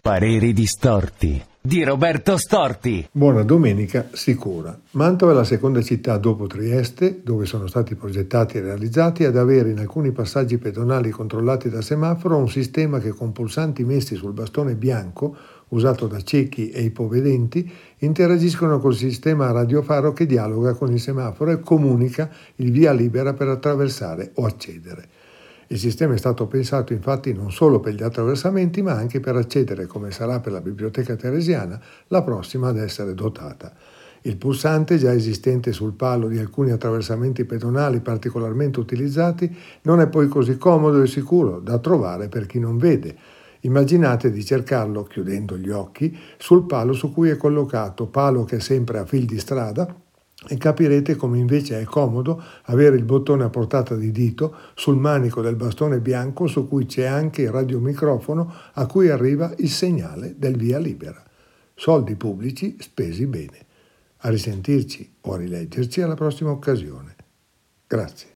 Pareri distorti di Roberto Storti. Buona domenica sicura. Mantova è la seconda città dopo Trieste, dove sono stati progettati e realizzati, ad avere in alcuni passaggi pedonali controllati da semaforo un sistema che con pulsanti messi sul bastone bianco, usato da ciechi e ipovedenti, interagiscono col sistema radiofaro che dialoga con il semaforo e comunica il via libera per attraversare o accedere. Il sistema è stato pensato infatti non solo per gli attraversamenti, ma anche per accedere, come sarà per la Biblioteca Teresiana, la prossima ad essere dotata. Il pulsante, già esistente sul palo di alcuni attraversamenti pedonali particolarmente utilizzati, non è poi così comodo e sicuro da trovare per chi non vede. Immaginate di cercarlo, chiudendo gli occhi, sul palo su cui è collocato, palo che è sempre a fil di strada, e capirete come invece è comodo avere il bottone a portata di dito sul manico del bastone bianco su cui c'è anche il radiomicrofono a cui arriva il segnale del via libera. Soldi pubblici spesi bene. A risentirci o a rileggerci alla prossima occasione. Grazie.